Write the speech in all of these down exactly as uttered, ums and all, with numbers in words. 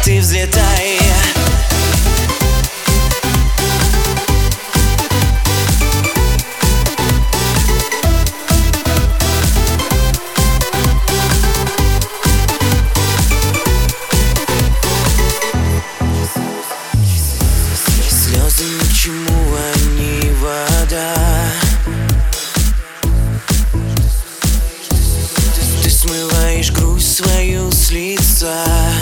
ты взлетай. Слезы ни к чему, они вода. Ты смываешь грусть свою с лица.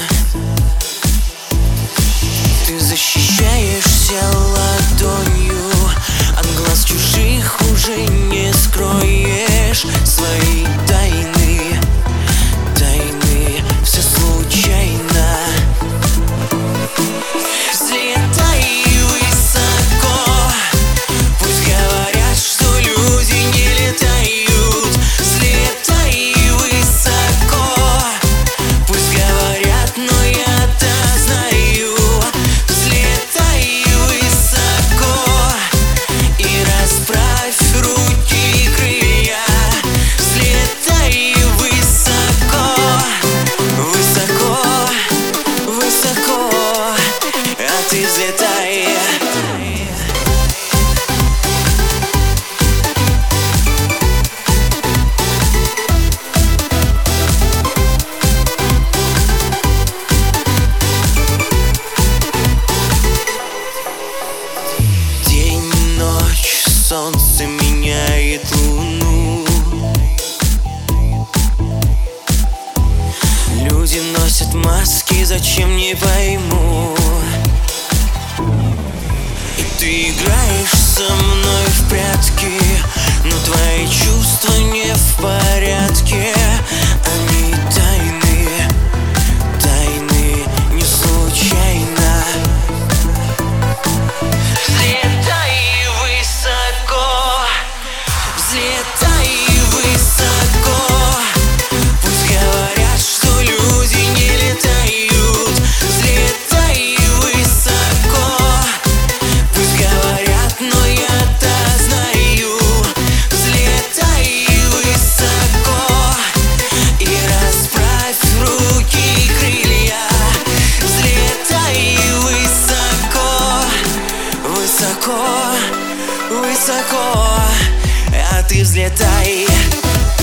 Ты защищаешься ладонью, от глаз чужих уже не скроешь свои тайны. Тайны, все случайно. Взлетай высоко, пусть говорят, что люди не летают. Взлетай высоко, пусть говорят, но я-то знаю. Взлетай высоко и расправь руки и крылья. Взлетай высоко, высоко, высоко, а ты взлетай. День, ночь, солнце меняет луну. Люди носят маски, зачем не пойму. И ты играешь со мной в прятки, но твои чувства не в порядке. Они тайны, тайны, не случайно. Взлетай высоко, взлетай высоко, пусть говорят, что люди не летают. Взлетай высоко, пусть говорят, но я-то знаю. Взлетай высоко и расправь руки и крылья. Взлетай высоко, высоко, высоко, а ты взлетай.